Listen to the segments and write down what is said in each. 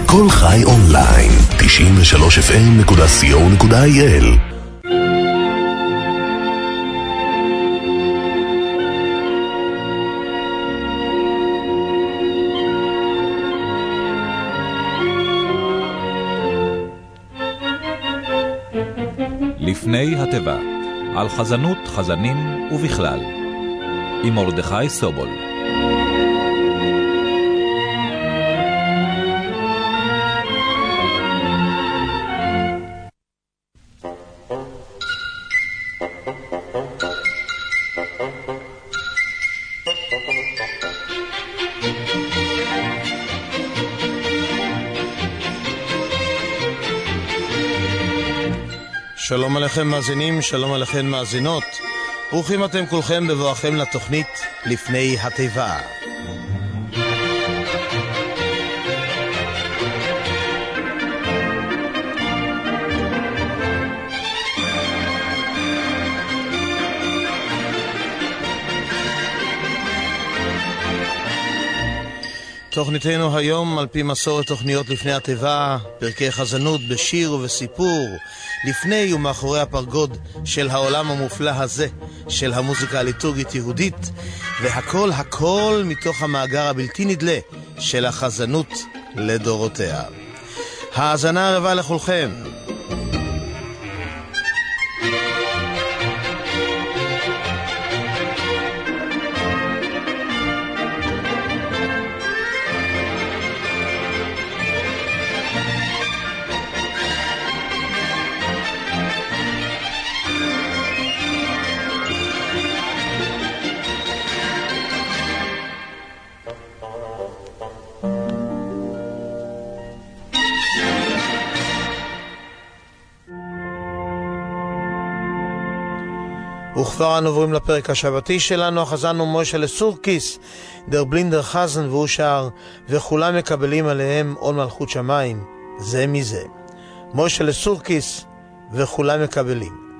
כל חי אונליין, 93fm.co.il. לפני הטבע, על חזנות, חזנים ובכלל, עם מרדכי סובול. שלום עליכם מאזינים, שלום עליכם מאזינות. ברוכים אתם כולכם בבואכם לתוכנית לפני הטבע. תוכניתנו היום על פי מסורת תוכניות לפני הטבע, פרקי חזנות בשיר ובסיפור, לפני ומאחורי הפרגוד של העולם המופלא הזה, של המוזיקה הליטורגית יהודית, והכל הכל מתוך המאגר הבלתי נדלה של החזנות לדורותיה. האזנה הרבה לכולכם. וכבר אנו עוברים לפרק השבתי שלנו. החזן הוא מוישה לסורקיס, דר בלינדר חזן, והוא שר וכולם מקבלים עליהם עול מלכות שמיים זה מזה. מוישה לסורקיס וכולם מקבלים.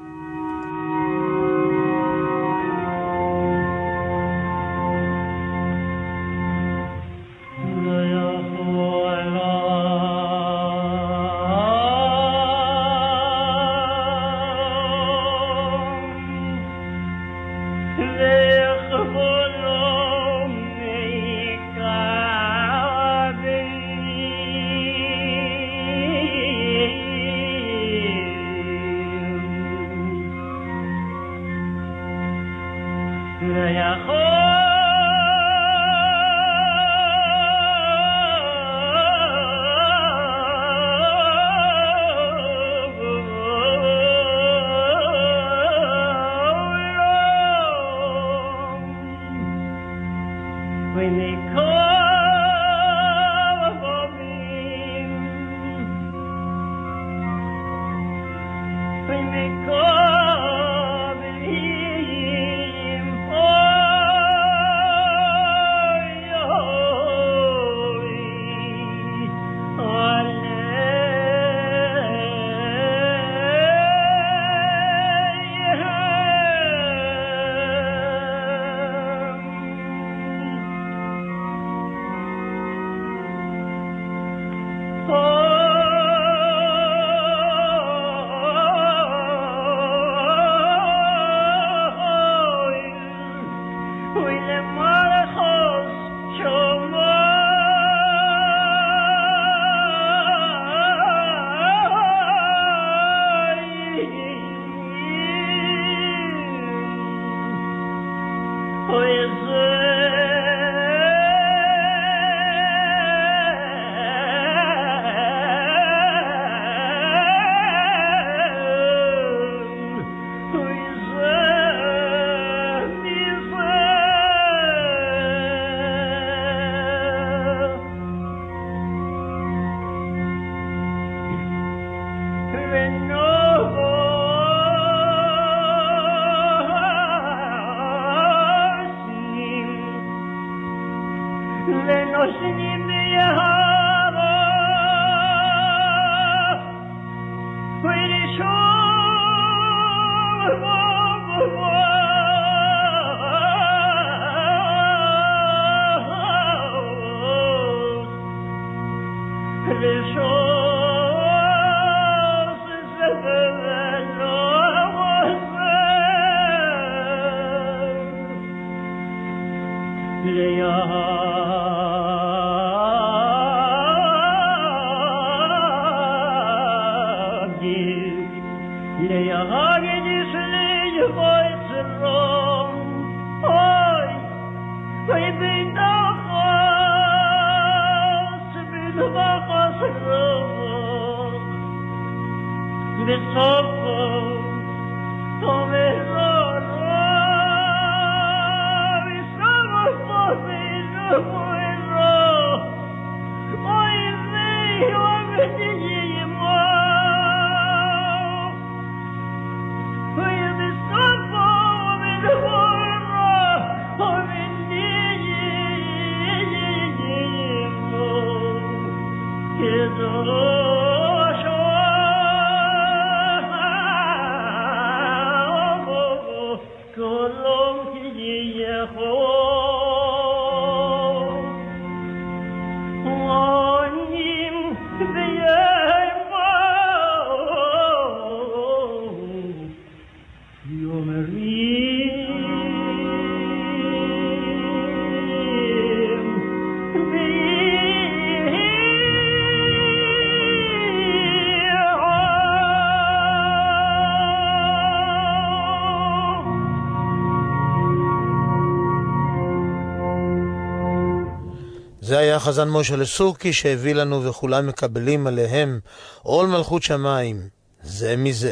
זה היה חזן משה לסורקי שהביא לנו וכולם מקבלים עליהם עול מלכות שמיים זה מזה.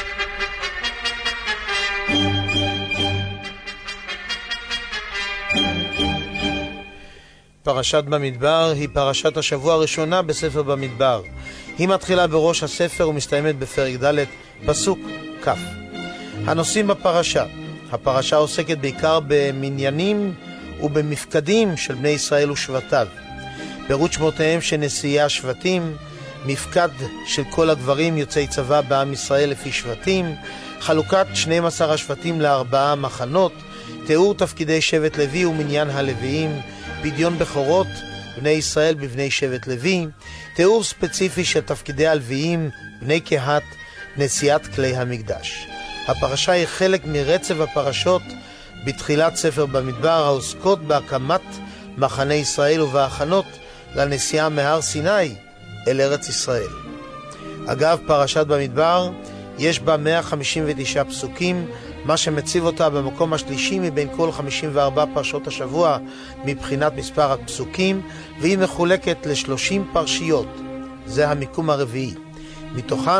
פרשת במדבר היא פרשת השבוע הראשונה בספר במדבר. היא מתחילה בראש הספר ומסתיימת בפרק ד' פסוק כ'. הנושאים בפרשה. הפרשה עוסקת בעיקר במניינים ובמפקדים של בני ישראל ושבטיו. פירוט שמותיהם של נשיאי השבטים, מפקד של כל הגברים יוצאי צבא בעם ישראל לפי שבטים, חלוקת 12 השבטים ל4 מחנות, תיאור תפקידי שבט לוי ומניין הלוויים, פדיון בכורות בני ישראל בבני שבט לוי, תיאור ספציפי של תפקידי הלוויים, בני קהת, נשיאת כלי המקדש. הפרשה היא חלק מרצף הפרשות בתחילת ספר במדבר העוסקות בהקמת מחנה ישראל ובהכנות לנסיעה מהר סיני אל ארץ ישראל. אגב, פרשת במדבר יש בה 159 פסוקים, מה שמציב אותה במקום השלישי מבין כל 54 פרשות השבוע מבחינת מספר הפסוקים, והיא מחולקת ל30 פרשיות. זה המיקום הרביעי. מתוכן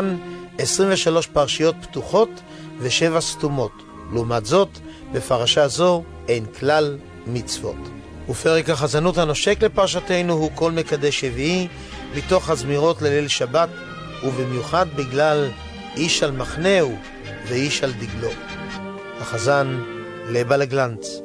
23 פרשיות פתוחות ו7 סתומות. לעומת זאת, בפרשה זו אין כלל מצוות. ופרק החזנות הנושק לפרשתנו הוא כל מקדש שביעי מתוך הזמירות לליל שבת, ובמיוחד בגלל איש על מחנהו ואיש על דגלו. החזן לבה לגלנץ.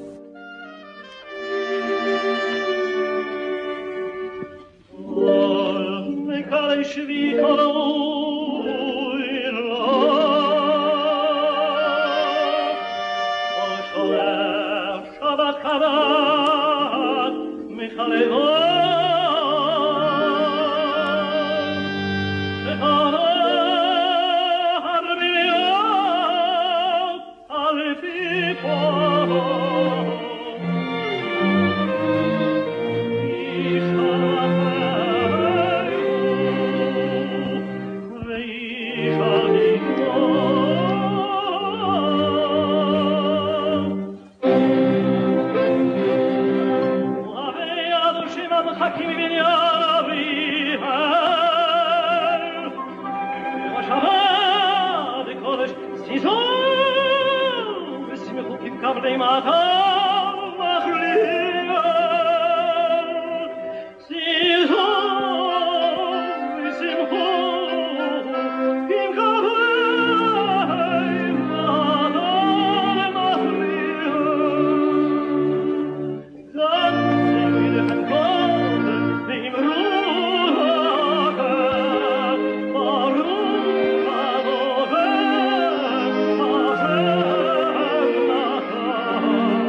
Oh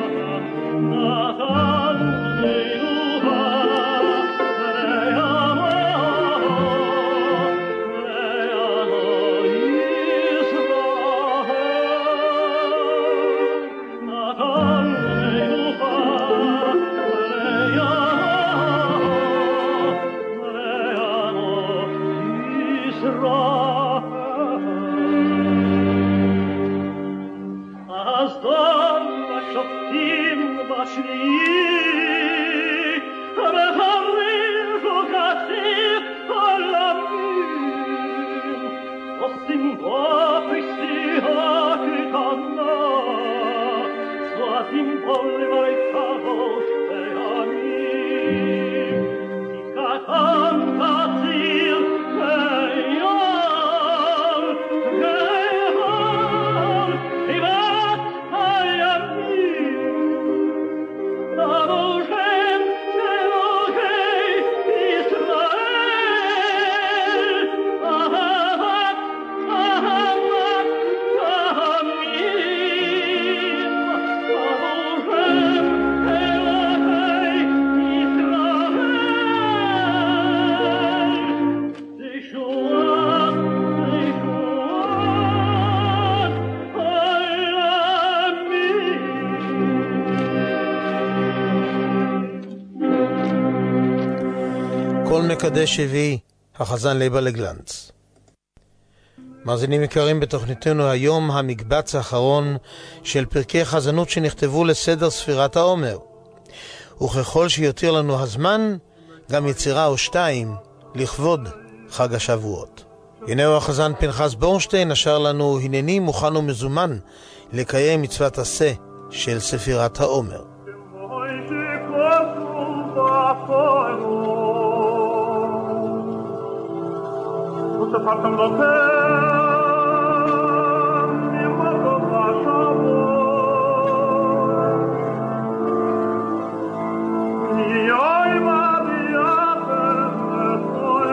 מקדש שביעי, החזן ליבה לגלנץ. מאזינים יקרים, בתוכניתנו היום המקבץ האחרון של פרקי חזנות שנכתבו לסדר ספירת העומר. וככל שיותיר לנו הזמן, גם יצירה או שתיים לכבוד חג השבועות. הנה הוא החזן פנחס בורנשטיין אשר לנו הנני מוכן ומזומן לקיים מצוות עשה של ספירת העומר. Partam do céu, e morro baixo a voz. E oi, Maria, foi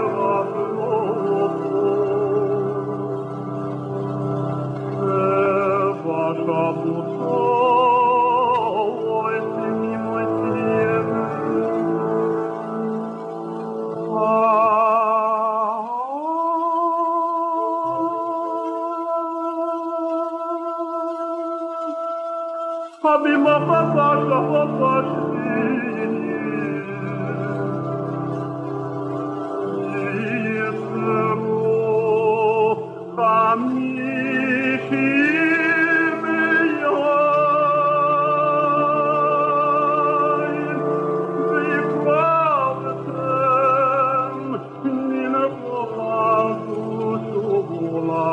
baixo a voz, esse mimo Habima papasha papashi Yisro Hamishi Miyoy Zikvavetem Nina Pohantu Shubula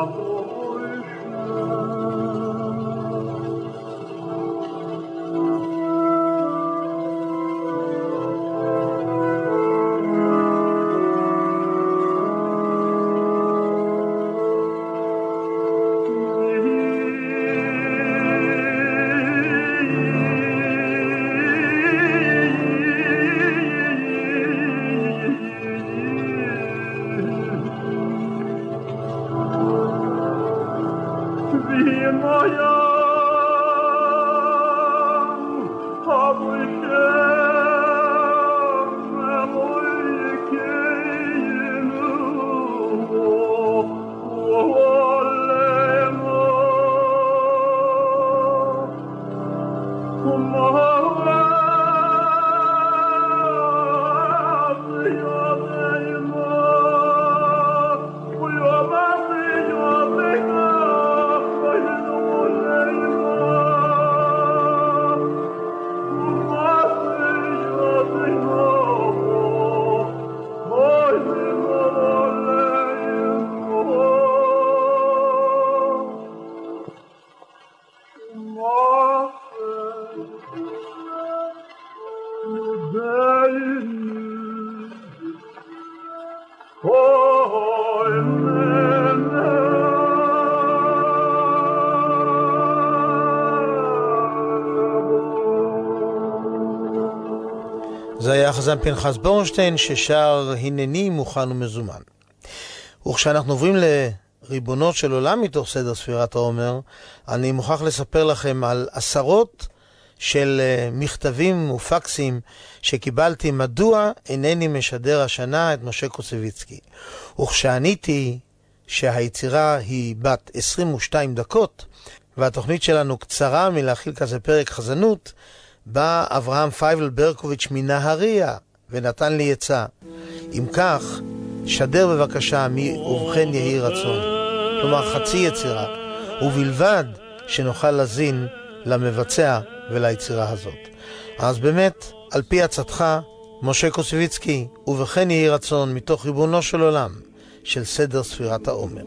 זה היה החזן פנחס בורנשטיין ששר הנני מוכן ומזומן. וכשאנחנו עוברים לריבונות של עולם מתוך סדר ספירת העומר, אני מוכרח לספר לכם על עשרות של מכתבים ופקסים שקיבלתי מדוע אינני משדר השנה את משה קוסביצקי. וכשעניתי שהיצירה היא בת 22 דקות והתוכנית שלנו קצרה מלהכיל כזה פרק חזנות, בא אברהם פייבל ברקוביץ' מנהריה ונתן לי עצה. אם כך, שדר בבקשה ובכן יהי רצון. כלומר חצי יצירה, ובלבד שנוכל להזין למבצע וליצירה הזאת. אז באמת, על פי עצתך, משה קוסיביצקי, ובכן יהי רצון מתוך ריבונו של עולם, של סדר ספירת העומר.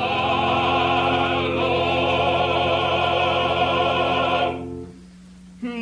The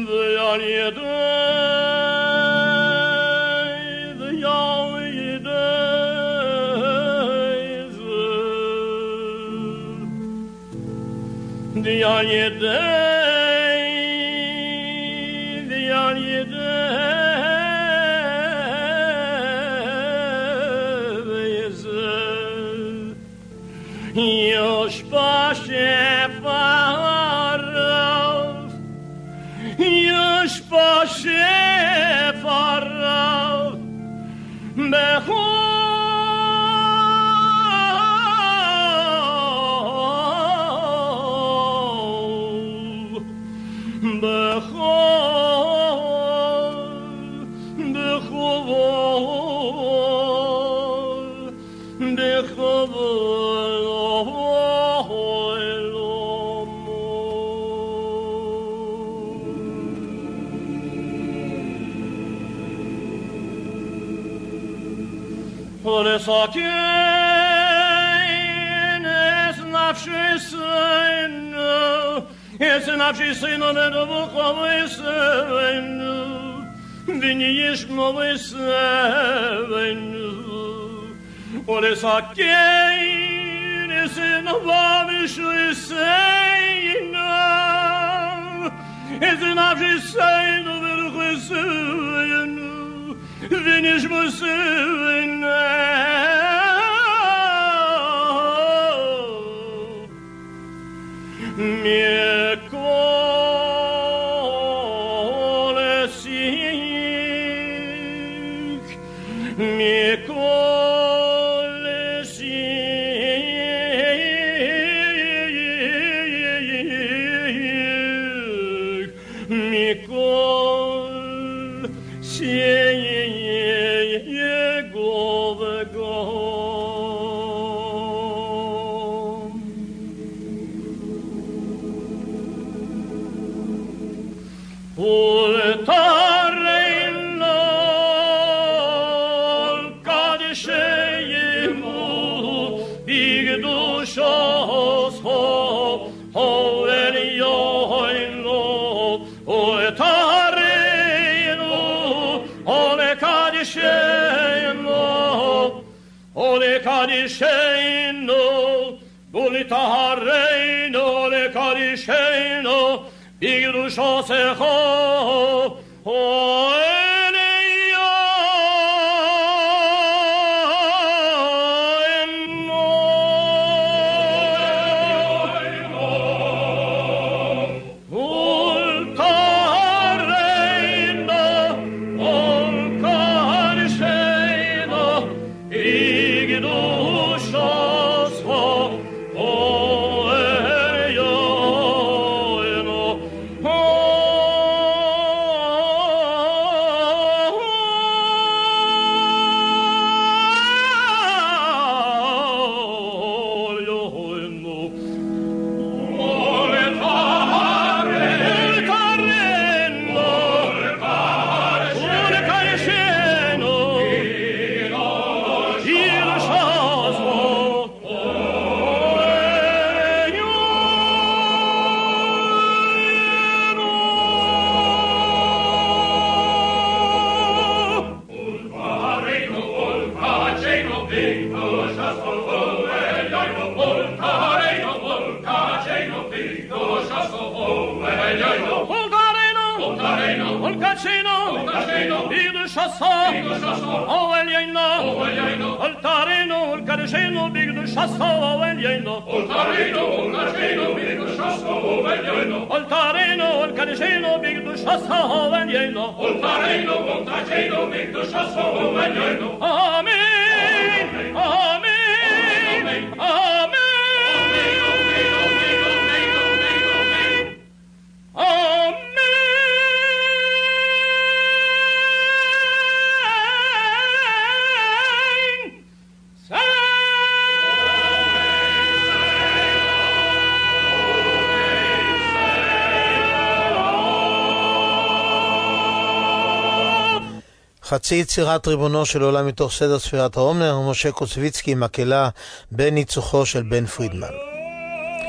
חצי יצירת ריבונו של עולם מתוך סדר ספירת העומר, משה קוצביצקי, מקהלה בניצוחו של בן פרידמן.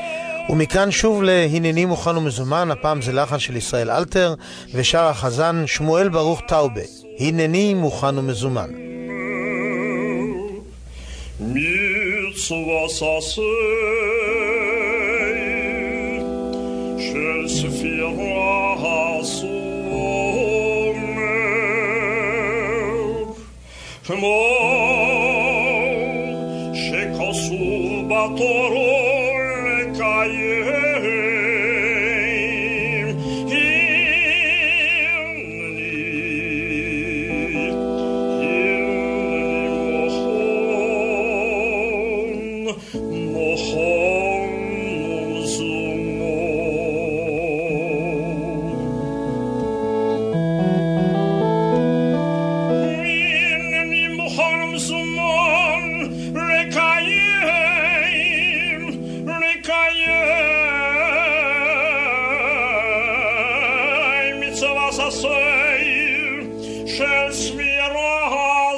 ומכאן שוב להנני מוכן ומזומן, הפעם זה לחן של ישראל אלתר, ושר החזן שמואל ברוך טאובה, הנני מוכן ומזומן. מצווה ססי של ספירה הסומר כמו שכסוף בתורה לקיים של ספירה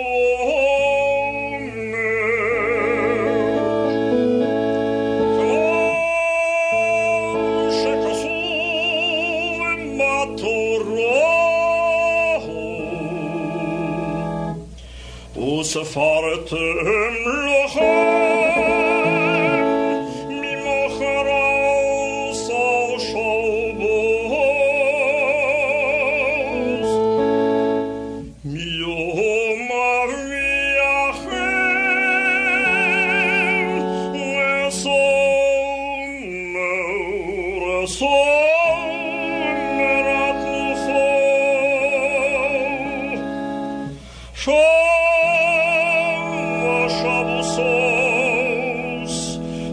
הסומר כמו שכסוף בתורה וספרתם לכם ממחרס השבת מיום אביכם וסומר התנופו שבוסוס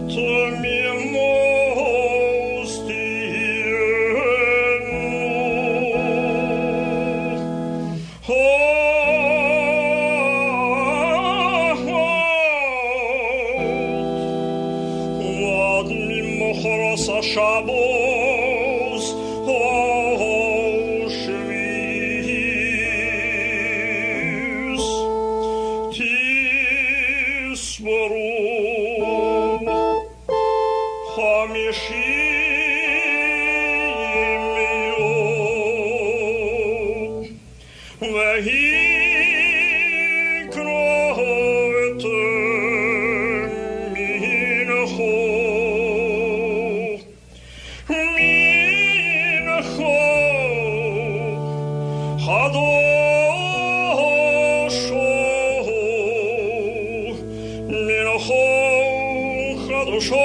תמימוס ועד ממחרס השבוס שביס תסברו 50 יום והקראתם מנחו חדושו מנחו חדושו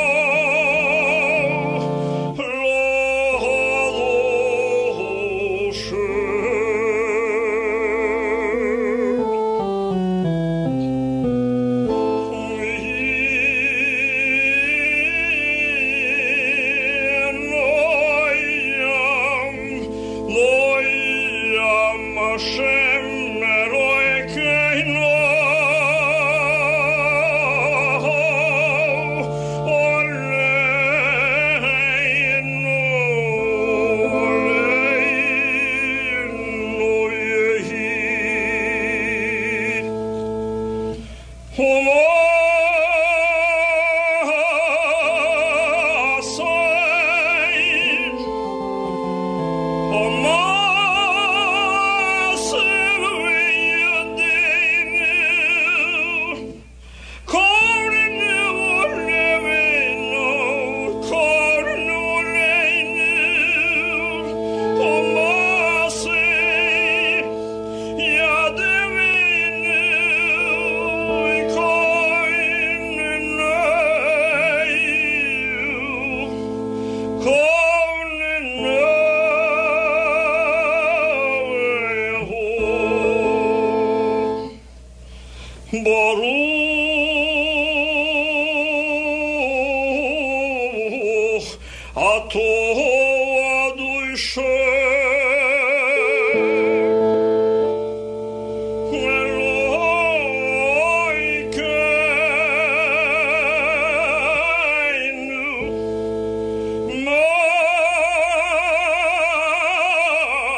ברוך אתה אדוני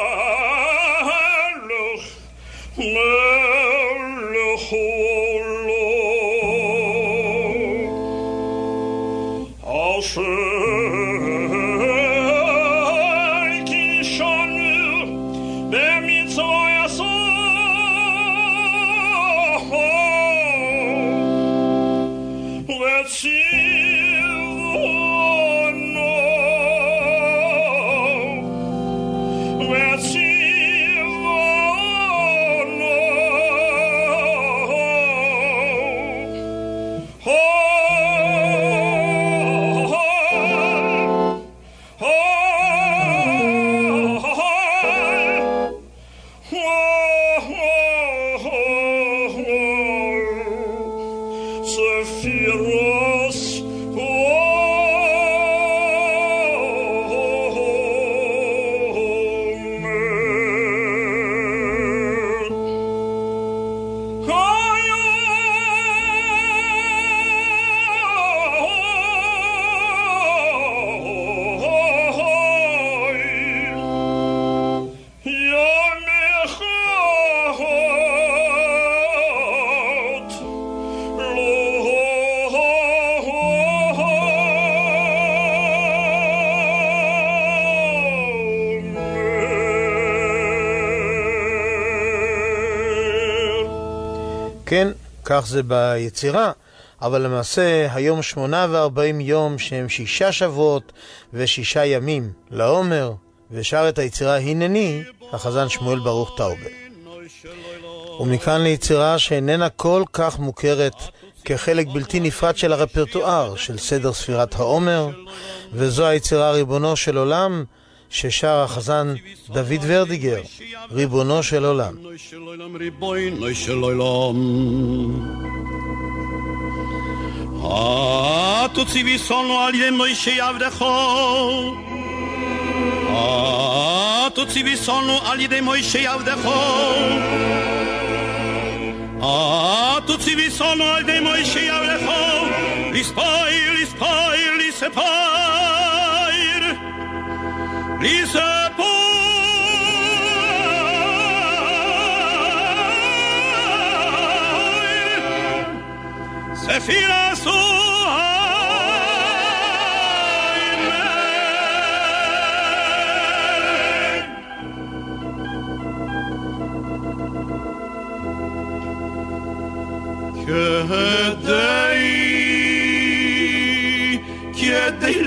מלך כן, כך זה ביצירה, אבל למעשה היום 48 יום שהם 6 שבועות ו6 ימים לעומר, ושר את היצירה הנני החזן שמואל ברוך טאובל. ומכאן ליצירה שאיננה כל כך מוכרת כחלק בלתי נפרד של הרפרטואר של סדר ספירת העומר, וזו היצירה ריבונו של עולם ששר החזן דוד ורדיגר, ריבונו של עולם. תוציבי סונו על ידי מוישה עבדך, תוציבי סונו על ידי מוישה עבדך, תוציבי סונו על ידי מוישה עבדך, לספיר לספיר לספיר לספיר ספירה כדי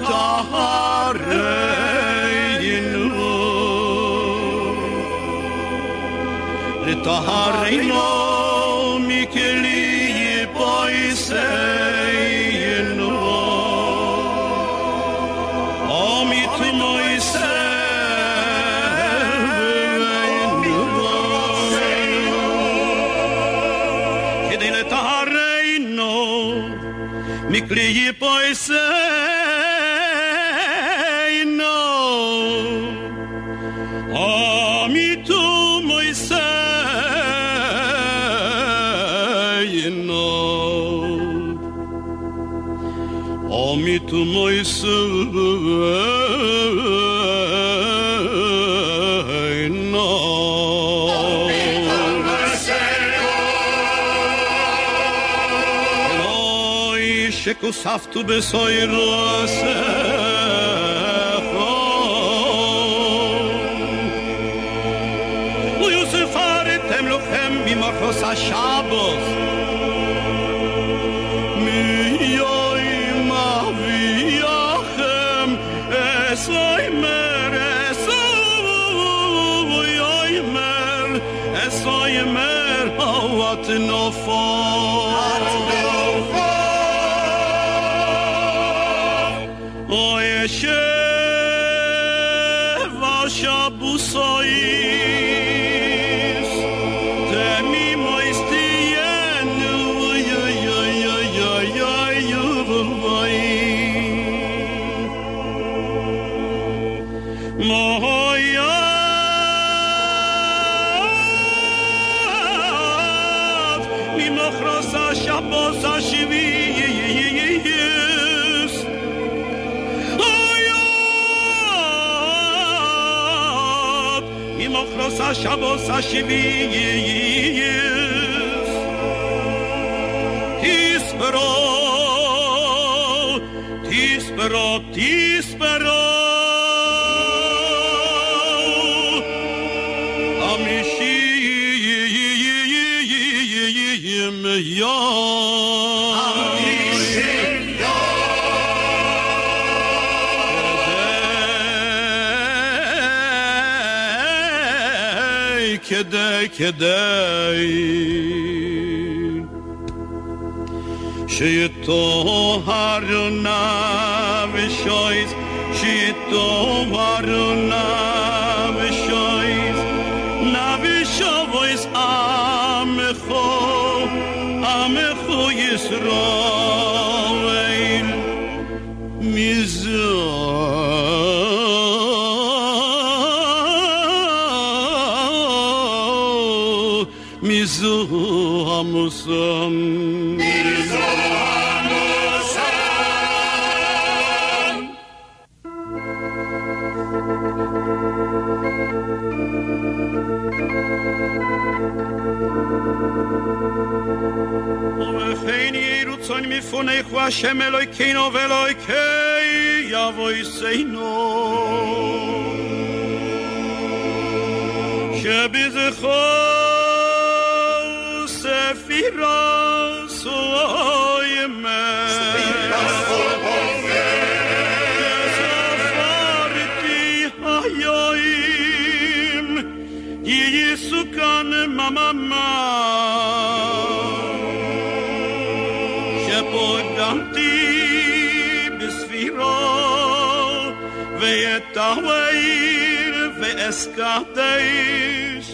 לטהרנו מכלי פויסנו כדי לטהרנו מכלי פויסנו עמיתו מויסנו עמיתו מויסנו שכוספתו בסוירוסך ויוספרתם לכם ממחוס השבוס מיום אביכם אסוימר אסוימר אוות נופו שבע שבוסויס תמי מויסטיינו מויד ממחרוס השבוס השביעי ממחרוס השבוס השביעיס תספרו אמישים כדי שיטוהרו נפשויס נפשויס עמך ישראל מיזו המוסם ובכן ירוצון מפונך השם אלוהינו ואלוהי יבויסנו שבזכור ספי Escadeis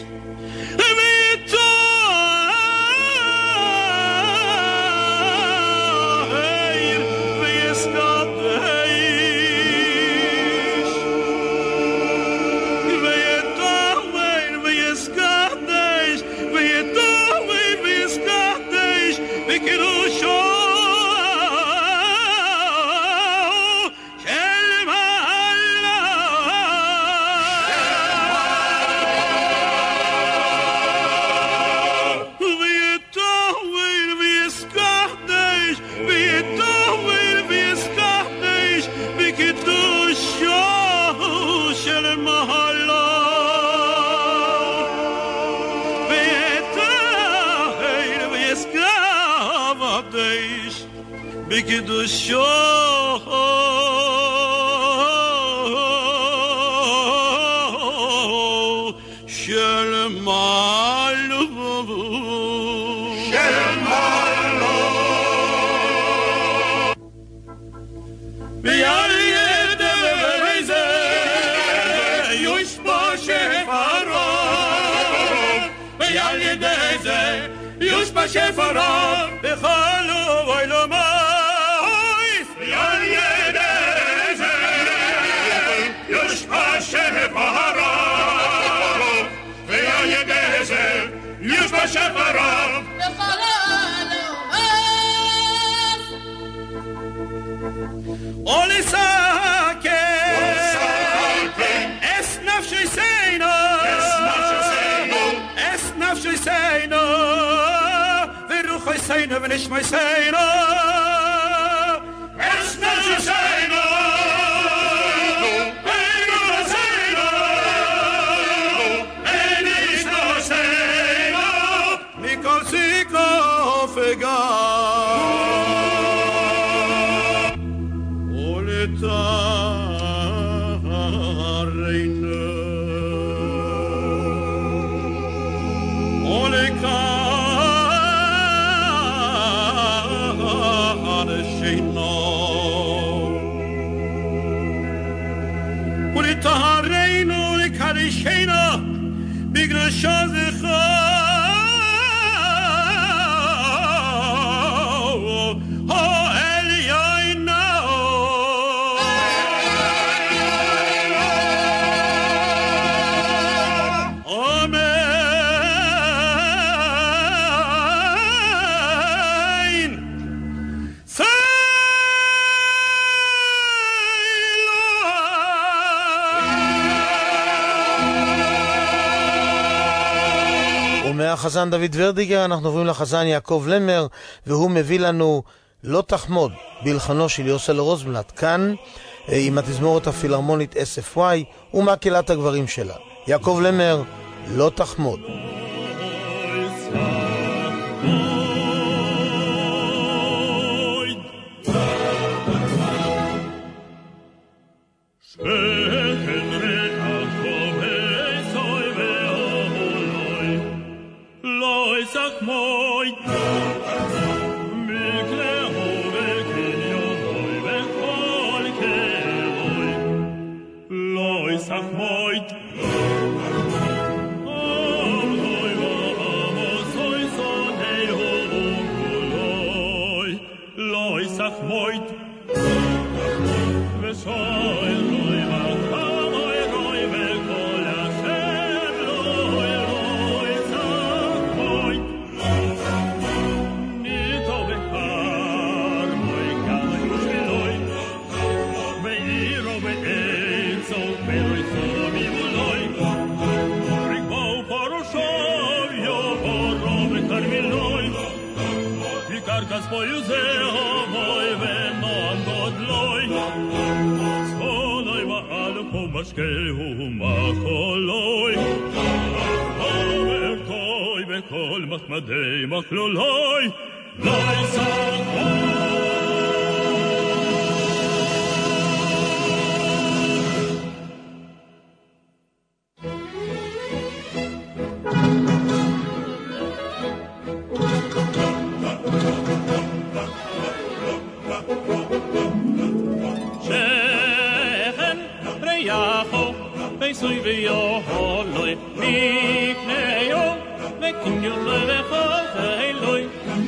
בקדושו של מעלו ועל ידי זה יושפע שפרו ועל ידי זה יושפע שפרו בכל עולמו יש בשפריו בכל העולם או לסכן אס נפשי סיינו אס נפשי סיינו ורוחי סיינו ונשמי סיינו אס נפשי סיינו בגלל שזך מהחזן דוד ורדיגר אנחנו עוברים לחזן יעקב למר, והוא מביא לנו לא תחמוד בלחנו של יוסל רוזנבלט, כאן עם התזמורת הפילהרמונית SFY ומקהלת הגברים שלה. יעקב למר, לא תחמוד. כל מחמדי מחלולוי לא זכו Soy veo hoy mi creo me kinyo le hoy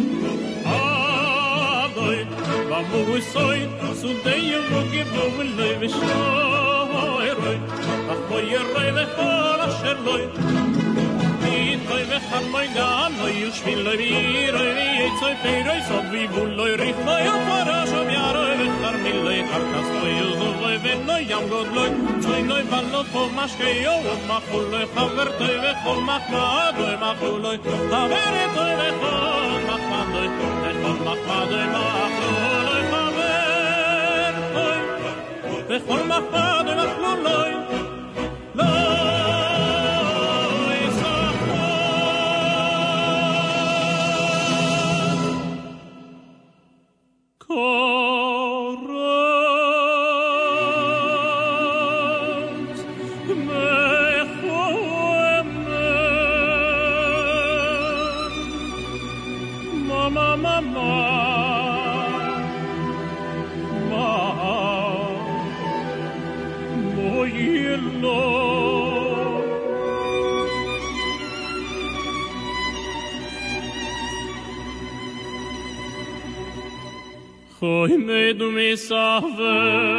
adoy vamos soy su de yo que no le shoy apoy rey de fora sherloy mi toy me hamay ga no yushvil le miro y soy pero so vivo lo ritmo yo para so mi aro de carmile carcas yo voy ven no yam god lo soy no ballo po más que yo ma khul khaber toy ve khol mahmad ve ma khul khaber toy ve khol mahmad ve khol mahmad ve ma khul khaber toy ve khol mahmad ve khul lo Hoy me du mi save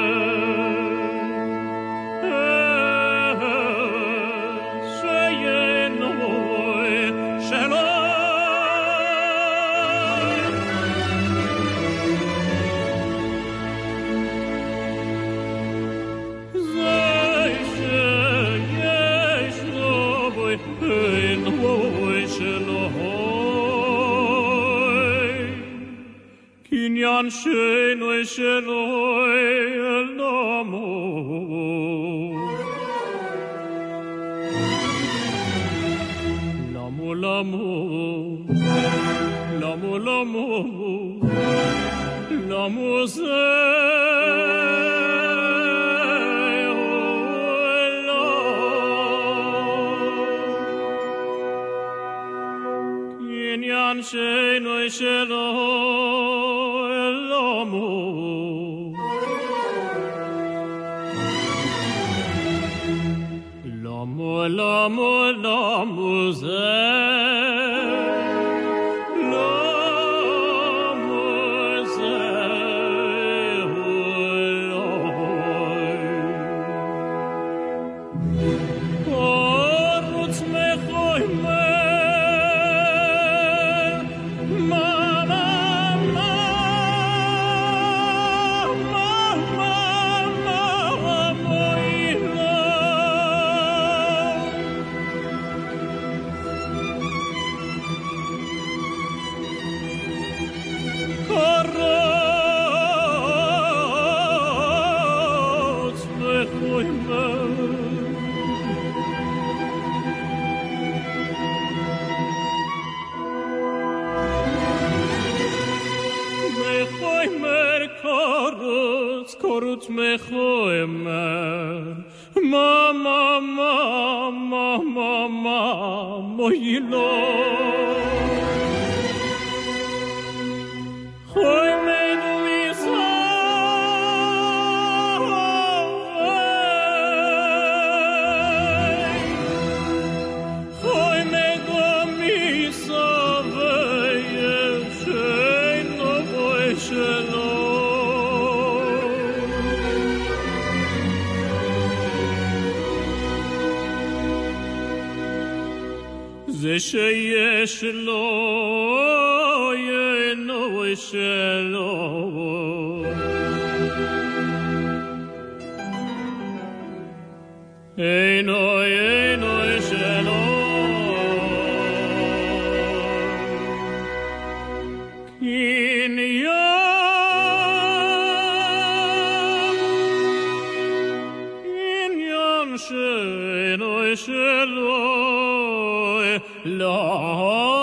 Kinyan shenoi shenoi elamo Lamu lamu Lamu lamu Lamu se Kinyan shenoi shenoi Lamu lamu ze lamu ze Korutz me khoy me Korut me khoemer mama mama mama moyilo khoy me duisa khoy me gomisa ve shein no voishelo זה שיש לו אינו שלו אינו שלו קניין שאינו שלו לא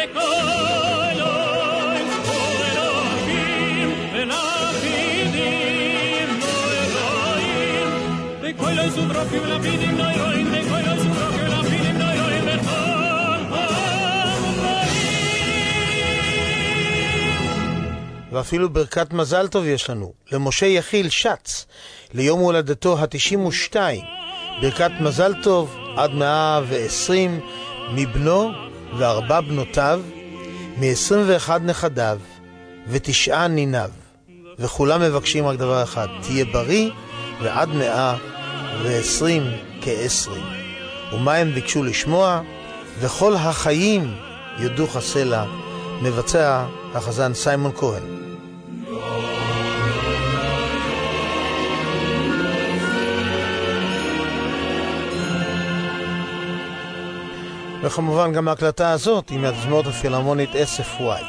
ואפילו ברכת מזל טוב יש לנו למשה יחיל שץ ליום הולדתו ה-92. ברכת מזל טוב עד 120 מבנו ו4 בנותיו, מ21 נכדיו ו9 ניניו, וכולם מבקשים רק דבר אחד, תהיה בריא ועד 120 כ-20. ומה הם ביקשו לשמוע? וכל החיים יודו חסלה. מבצע החזן סיימון כהן. וכמובן גם ההקלטה הזאת היא מהתזמורת הפילהרמונית SFY.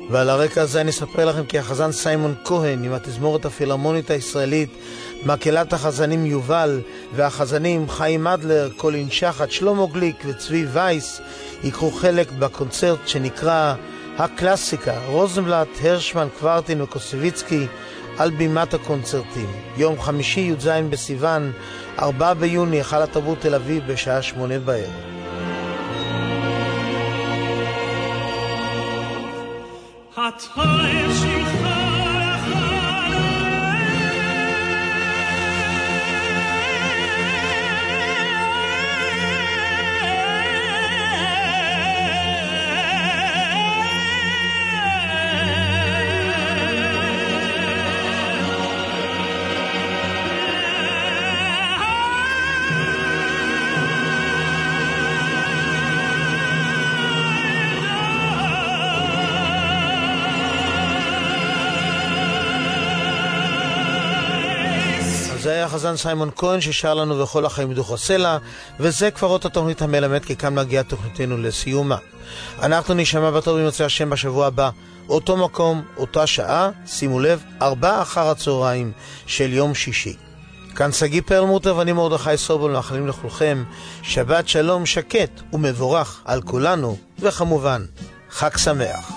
ועל הרקע הזה אני אספר לכם כי החזן סיימון כהן עם התזמורת הפילהרמונית הישראלית, מקהלת החזנים יובל, והחזנים חיים אדלר, קולין שחט, שלמה גליק וצבי וייס יקחו חלק בקונצרט שנקרא הקלאסיקה, רוזנבלט, הרשמן, קוורטין וקוסביצקי על בימת הקונצרטים. יום חמישי י"ז בסיוון, 4 ביוני, היכל התרבות תל אביב בשעה 8 בערב. זה היה החזן סיימון כהן ששר לנו וכל החיים דוח הסלע, וזה כבר עוד התוכנית המלמד, כי כאן מגיעה תוכניתנו לסיומה. אנחנו נשמע בתור במוצאי השם בשבוע הבא, אותו מקום, אותה שעה, שימו לב, 16:00 של יום שישי. כאן סגי פרלמוטר ואני מרדכי סובול, מאחלים לכולכם שבת שלום שקט ומבורך על כולנו, וכמובן חג שמח.